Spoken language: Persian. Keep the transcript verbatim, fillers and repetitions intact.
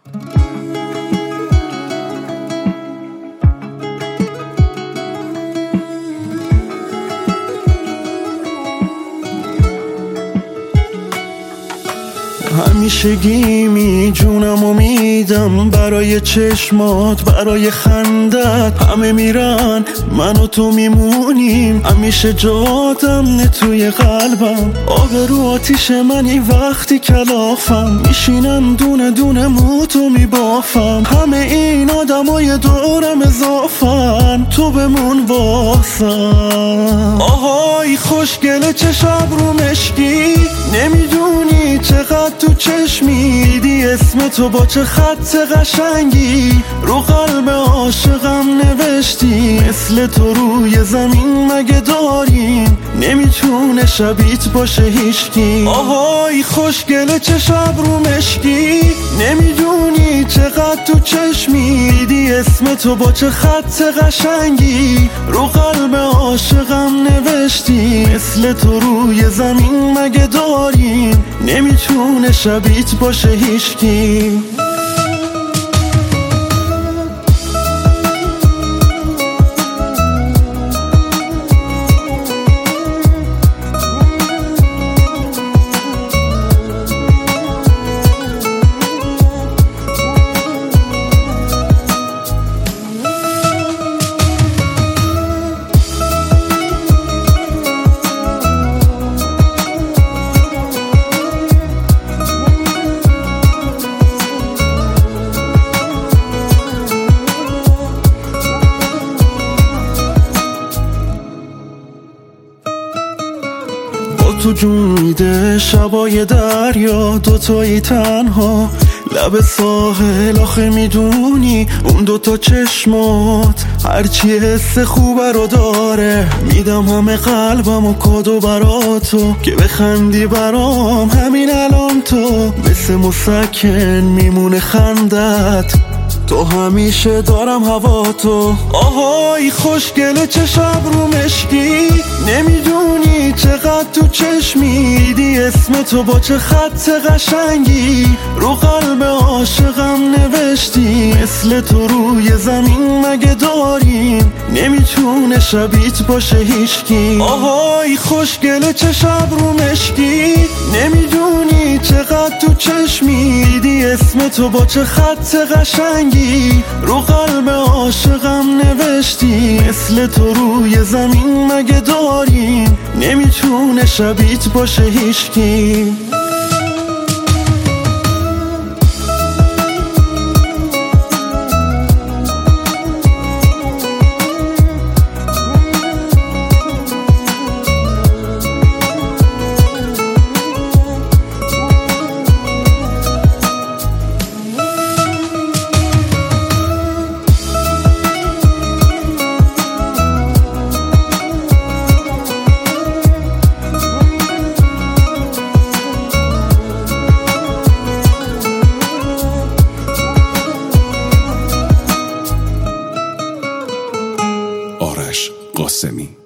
همیشگی می جونم و میدم برای چشمات، برای خندت. همه میرن من و تو میمونیم، همیشه جات امنه توی قلبم. آبرو آتیش منی وقتی کلافم، میشینم دونه دونه موتو میبافم. همه این آدمای دورم اضافن، تو بمون واسم. آهای خوشگله چه شب رو مشکی، نمیدونی چقدر تو چشمیدی. اسم تو با چه خط قشنگی رو قلب عاشقم نوشتی. مثل تو روی زمین مگه داریم، نمیتونه شبیت باشه هیچکی. آهای خوشگله چه شب رو مشکی، نمیدونی چقدر تو چشمیدی. اسم تو با چه خط قشنگی رو قلب عاشقم نوشتی. مثل تو روی زمین مگه داریم، نمیتونه شبیت باشه هیچکی. تو جون میده شبای دریا، دوتایی تنها لب ساحل. آخه میدونی اون دوتا چشمات هرچی حس خوبه رو داره. میدم همه قلبم و کادو براتو که بخندی برام. همین الان تو مثل مسکن میمونه خندت، تو همیشه دارم هوا تو. آهای خوشگله چه شب رو مشکی، نمیدونی چقدر تو چشمیدی. اسم تو با چه خط قشنگی رو قلب عاشقم نوشتی. مثل تو روی زمین مگه داریم، نمیتونه شبیت باشه هیچکی. آهای خوشگله چه شب رو مشکی، نمیدونی چقدر تو چشمیدی. اسم تو با چه خط قشنگی رو قلب عاشقم نوشتی. مثل تو روی زمین مگه داریم، نمیتونه شبیت باشه هیچکی. آرش قاسمی.